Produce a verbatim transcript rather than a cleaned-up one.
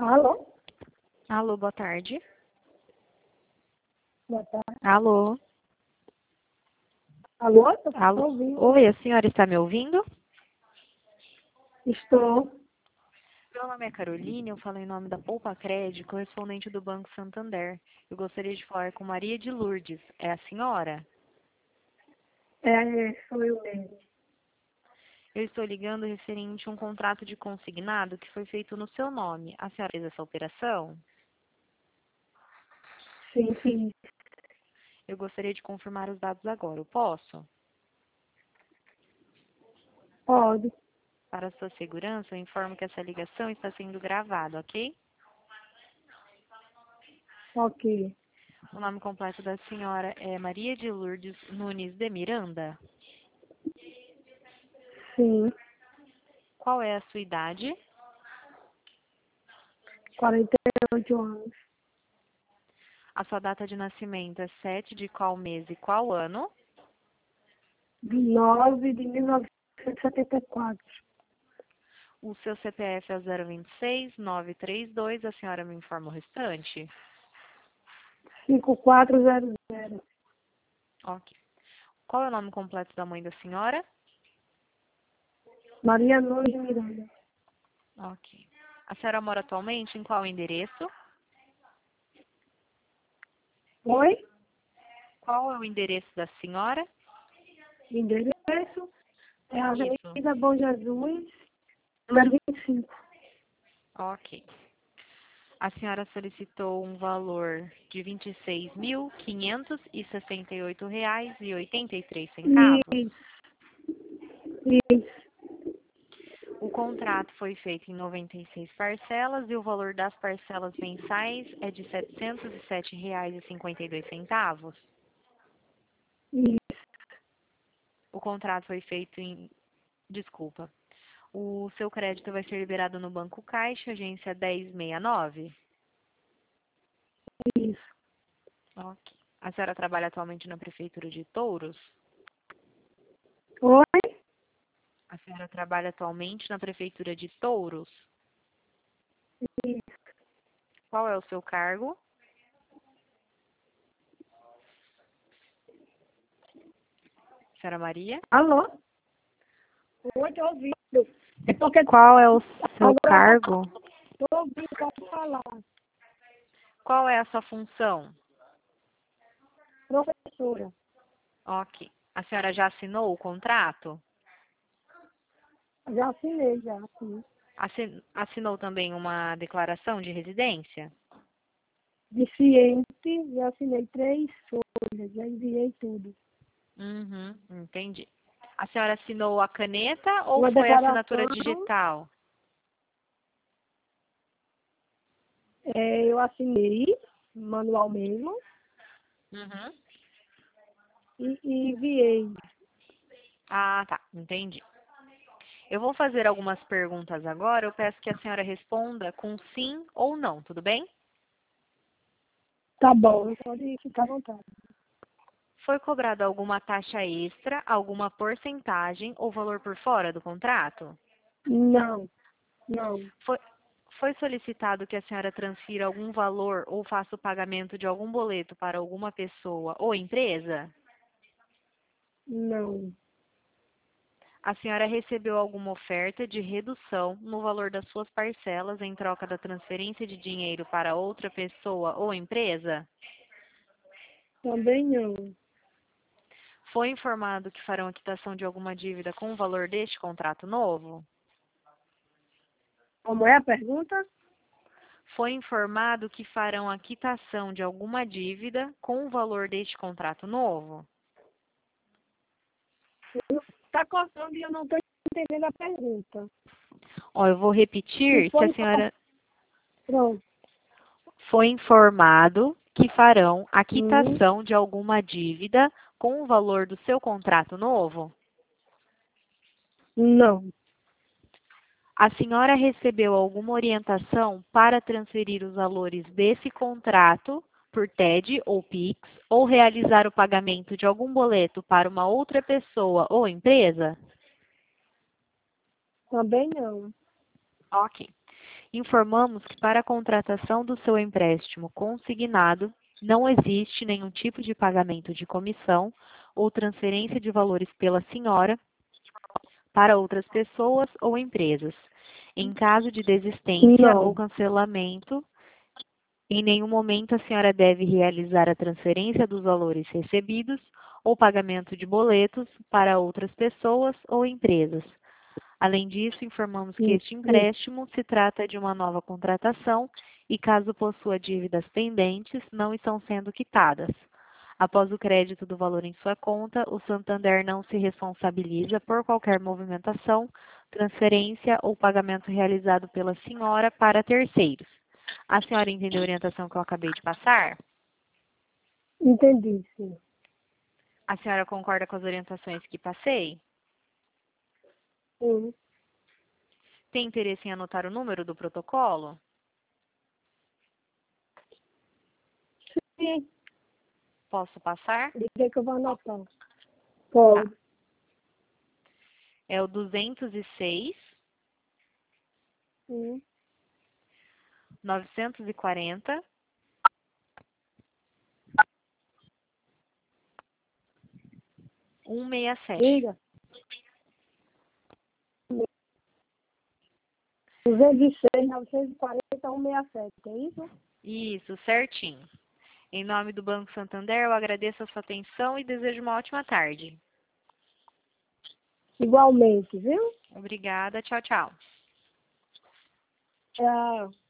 Alô? Alô, boa tarde. Boa tarde. Alô? Alô? Estou Alô? ouvindo. Oi, a senhora está me ouvindo? Estou. Meu nome é Caroline, eu falo em nome da Poupa Crédito, correspondente do Banco Santander. Eu gostaria de falar com Maria de Lourdes. É a senhora? É, sou eu mesmo. Eu estou ligando referente a um contrato de consignado que foi feito no seu nome. A senhora fez essa operação? Sim, sim. Eu gostaria de confirmar os dados agora. Eu posso? Pode. Para sua segurança, eu informo que essa ligação está sendo gravada, ok? Ok. O nome completo da senhora é Maria de Lourdes Nunes de Miranda. Sim. Qual é a sua idade? quarenta e oito anos. A sua data de nascimento é sete de qual mês e qual ano? nove de mil novecentos e setenta e quatro. O seu C P F é zero vinte e seis, nove três dois. A senhora me informa o restante? cinco quatro zero zero. Ok. Qual é o nome completo da mãe da senhora? Maria Nunes de Miranda. Ok. A senhora mora atualmente em qual endereço? Oi? Qual é o endereço da senhora? Endereço é a Isso. Avenida Bom Jesus, número vinte e cinco. Ok. A senhora solicitou um valor de vinte e seis mil, quinhentos e sessenta e oito reais e oitenta e três centavos. Isso. Isso. O contrato foi feito em noventa e seis parcelas e o valor das parcelas mensais é de setecentos e sete reais e cinquenta e dois centavos. Isso. O contrato foi feito em... Desculpa. O seu crédito vai ser liberado no Banco Caixa, agência dez sessenta e nove. Isso. Ok. A senhora trabalha atualmente na Prefeitura de Touros? Oi? A senhora trabalha atualmente na Prefeitura de Touros? Isso. Qual é o seu cargo? Senhora Maria? Alô? Oi, estou ouvindo. É porque Qual é o seu agora cargo? estou ouvindo para falar. Qual é a sua função? Professora, Ok. A senhora já assinou o contrato? já assinei, já assinei. Assin- Assinou também uma declaração de residência? De ciente, já assinei três folhas, já enviei tudo. Uhum, entendi. A senhora assinou a caneta ou Uma foi a assinatura declaração, digital? é, eu assinei, manual mesmo, Uhum. e, e enviei. Ah, tá, entendi. Eu vou fazer algumas perguntas agora. Eu peço que a senhora responda com sim ou não, tudo bem? Tá bom, pode ficar à vontade. Foi cobrada alguma taxa extra, alguma porcentagem ou valor por fora do contrato? Não, não, Foi, foi solicitado que a senhora transfira algum valor ou faça o pagamento de algum boleto para alguma pessoa ou empresa? não, A senhora recebeu alguma oferta de redução no valor das suas parcelas em troca da transferência de dinheiro para outra pessoa ou empresa? também não. Foi informado que farão a quitação de alguma dívida com o valor deste contrato novo? Como é a pergunta? Foi informado que farão a quitação de alguma dívida com o valor deste contrato novo? Está cortando e eu não estou entendendo a pergunta. Ó, eu vou Se repetir que for a em senhora pronto. foi informado que farão a Hum, quitação de alguma dívida com o valor do seu contrato novo? não, A senhora recebeu alguma orientação para transferir os valores desse contrato por T E D ou Pix ou realizar o pagamento de algum boleto para uma outra pessoa ou empresa? também não. Ok. Informamos que para a contratação do seu empréstimo consignado, não existe nenhum tipo de pagamento de comissão ou transferência de valores pela senhora para outras pessoas ou empresas. Em caso de desistência Não. ou cancelamento, em nenhum momento a senhora deve realizar a transferência dos valores recebidos ou pagamento de boletos para outras pessoas ou empresas. Além disso, informamos que este empréstimo se trata de uma nova contratação e, caso possua dívidas pendentes, não estão sendo quitadas. Após o crédito do valor em sua conta, o Santander não se responsabiliza por qualquer movimentação, transferência ou pagamento realizado pela senhora para terceiros. A senhora entendeu a orientação que eu acabei de passar? Entendi, sim. A senhora concorda com as orientações que passei? Sim. Tem interesse em anotar o número do protocolo? Sim. Posso passar? Diga que eu vou anotar. Pode. Tá. É o duzentos e seis, Sim. novecentos e quarenta, cento e sessenta e sete. Diga. duzentos e seis, novecentos e quarenta, cento e sessenta e sete, é isso? Isso, certinho. Em nome do Banco Santander, eu agradeço a sua atenção e desejo uma ótima tarde. Igualmente, viu? Obrigada, tchau, tchau. Tchau.